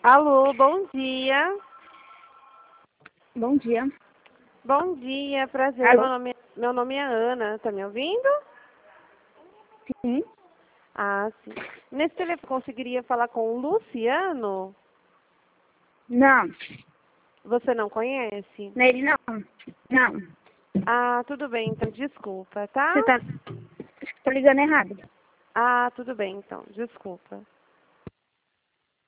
Alô, bom dia. Bom dia. Bom dia, prazer. Alô? Meu nome é Ana. Tá me ouvindo? Sim. Ah, sim. Nesse telefone conseguiria falar com o Luciano? Não. Você não conhece? Nele não. Não. Ah, tudo bem, então desculpa, tá? Você tá. Acho que tô ligando errado. Ah, tudo bem, então, desculpa.